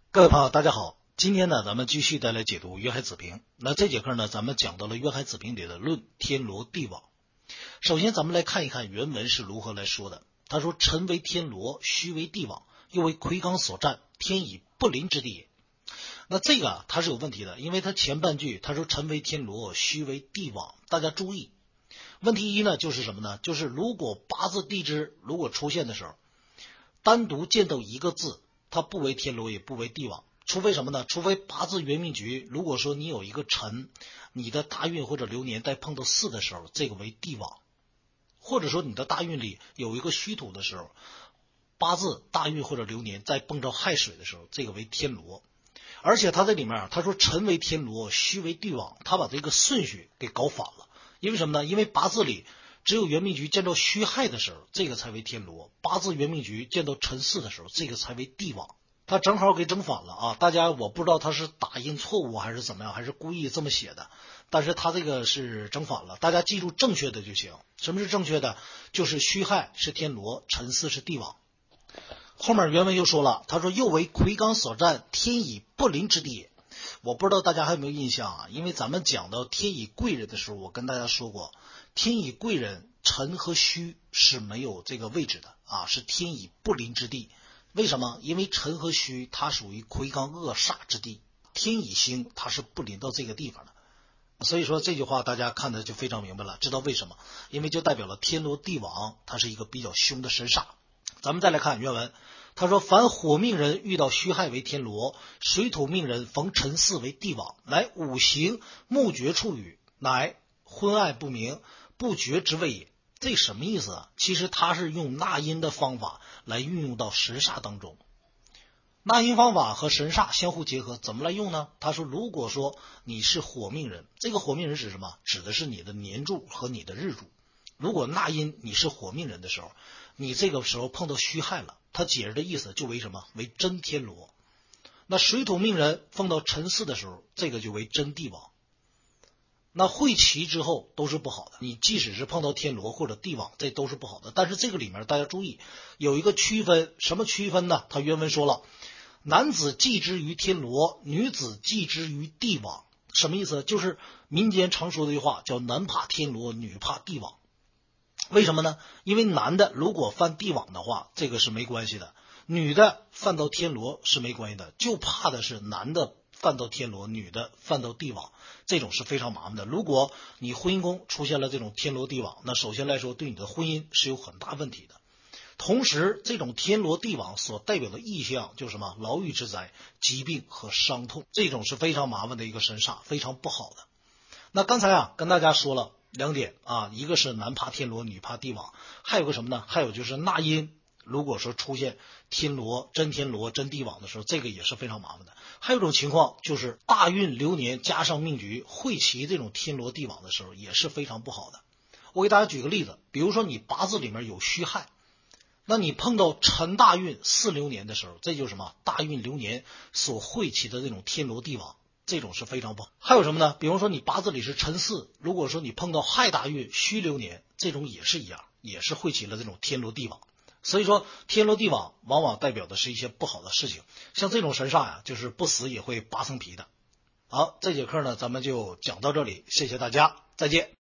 各位朋友，大家好。今天呢，咱们继续再来解读《渊海子平》。那这节课呢，咱们讲到了《渊海子平》里的论天罗地网。首先，咱们来看一看原文是如何来说的。他说：“臣为天罗，虚为地网，又为魁罡所占，天以不临之地也。”那这个它是有问题的，因为它前半句他说：“臣为天罗，虚为地网。”大家注意，问题一呢，就是什么呢？就是如果八字地支如果出现的时候，单独见到一个字，它不为天罗，也不为地网。除非什么呢？除非八字元命局，如果说你有一个辰，你的大运或者流年在碰到巳的时候，这个为地网；或者说你的大运里有一个虚土的时候，八字大运或者流年在碰着亥水的时候，这个为天罗。而且他在里面他说辰为天罗，虚为地网，他把这个顺序给搞反了。因为什么呢？因为八字里只有元命局见到戌亥的时候，这个才为天罗；八字元命局见到辰巳的时候，这个才为地网。他正好给整反了啊！大家我不知道他是打印错误还是怎么样，还是故意这么写的，但是他这个是整反了，大家记住正确的就行。什么是正确的？就是戌亥是天罗，辰巳是地网。后面原文又说了，他说又为魁罡所占，天以不临之地也。我不知道大家还有没有印象啊？因为咱们讲到天乙贵人的时候，我跟大家说过，天乙贵人辰和戌是没有这个位置的啊，是天以不临之地。为什么？因为辰和戌它属于魁罡恶煞之地，天乙星它是不临到这个地方的。所以说这句话大家看的就非常明白了，知道为什么？因为就代表了天罗地网它是一个比较凶的神煞。咱们再来看原文，他说：“凡火命人遇到戌亥为天罗，水土命人逢辰巳为地网，乃五行木绝处语，乃昏暗不明，不绝之谓也。”这什么意思啊？其实他是用纳音的方法来运用到神煞当中。纳音方法和神煞相互结合，怎么来用呢？他说，如果说你是火命人，这个火命人指什么？指的是你的年柱和你的日柱。如果纳音你是火命人的时候，你这个时候碰到戌亥了，他解释的意思就为什么？为真天罗。那水土命人碰到辰巳的时候，这个就为真地网。那会齐之后都是不好的，你即使是碰到天罗或者地网，这都是不好的。但是这个里面大家注意有一个区分，什么区分呢？他原文说了，男子忌之于天罗，女子忌之于地网。什么意思？就是民间常说的一句话，叫男怕天罗，女怕地网。为什么呢？因为男的如果犯地网的话，这个是没关系的，女的犯到天罗是没关系的，就怕的是男的犯到天罗，女的犯到地网，这种是非常麻烦的。如果你婚姻宫出现了这种天罗地网，那首先来说对你的婚姻是有很大问题的。同时这种天罗地网所代表的意象就是什么？牢狱之灾、疾病和伤痛，这种是非常麻烦的一个神煞，非常不好的。那刚才跟大家说了两点啊，一个是男怕天罗，女怕地网，还有个什么呢？还有就是纳音如果说出现天罗、真天罗、真地网的时候，这个也是非常麻烦的。还有一种情况就是大运流年加上命局会齐这种天罗地网的时候，也是非常不好的。我给大家举个例子，比如说你八字里面有戌亥，那你碰到辰大运巳流年的时候，这就是什么？大运流年所会齐的这种天罗地网，这种是非常不好。还有什么呢？比如说你八字里是辰巳，如果说你碰到亥大运戌流年，这种也是一样，也是会齐了这种天罗地网。所以说天罗地网往往代表的是一些不好的事情，像这种神煞就是不死也会扒层皮的。好，这节课呢咱们就讲到这里，谢谢大家，再见。